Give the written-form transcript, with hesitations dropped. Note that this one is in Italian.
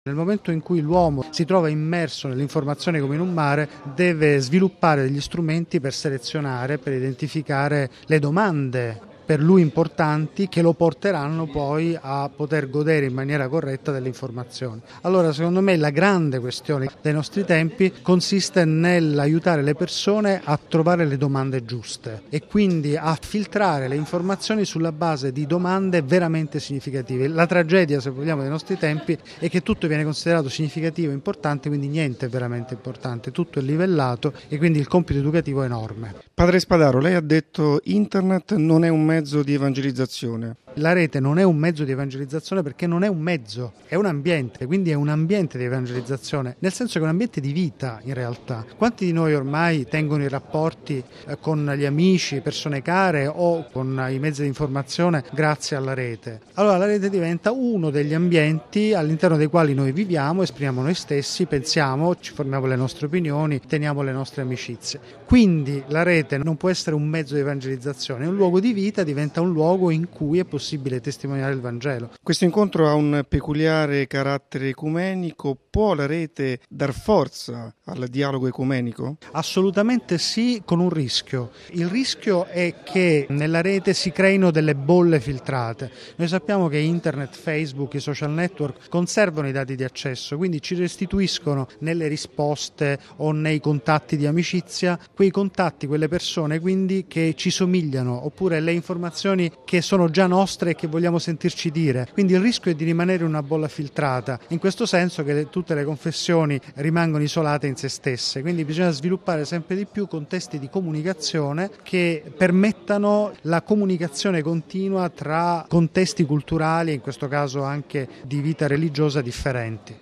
Nel momento in cui l'uomo si trova immerso nell'informazione come in un mare, deve sviluppare degli strumenti per selezionare, per identificare le domande per lui importanti che lo porteranno poi a poter godere in maniera corretta delle informazioni. Allora, secondo me, la grande questione dei nostri tempi consiste nell'aiutare le persone a trovare le domande giuste e quindi a filtrare le informazioni sulla base di domande veramente significative. La tragedia, se vogliamo, dei nostri tempi è che tutto viene considerato significativo e importante, quindi niente è veramente importante, tutto è livellato e quindi il compito educativo è enorme. Padre Spadaro, lei ha detto internet non è un mezzo di evangelizzazione. La rete non è un mezzo di evangelizzazione perché non è un mezzo, è un ambiente, quindi è un ambiente di evangelizzazione, nel senso che è un ambiente di vita in realtà. Quanti di noi ormai tengono i rapporti con gli amici, persone care o con i mezzi di informazione grazie alla rete? Allora la rete diventa uno degli ambienti all'interno dei quali noi viviamo, esprimiamo noi stessi, pensiamo, ci formiamo le nostre opinioni, teniamo le nostre amicizie. Quindi la rete non può essere un mezzo di evangelizzazione, è un luogo di vita, diventa un luogo in cui è possibile testimoniare il Vangelo. Questo incontro ha un peculiare carattere ecumenico. Può la rete dar forza al dialogo ecumenico? Assolutamente sì, con un rischio. Il rischio è che nella rete si creino delle bolle filtrate. Noi sappiamo che internet, Facebook, i social network conservano i dati di accesso, quindi ci restituiscono nelle risposte o nei contatti di amicizia quei contatti, quelle persone quindi che ci somigliano, oppure le informazioni che sono già nostre e che vogliamo sentirci dire. Quindi il rischio è di rimanere una bolla filtrata, in questo senso che tutte le confessioni rimangono isolate in se stesse, quindi bisogna sviluppare sempre di più contesti di comunicazione che permettano la comunicazione continua tra contesti culturali, in questo caso anche di vita religiosa differenti.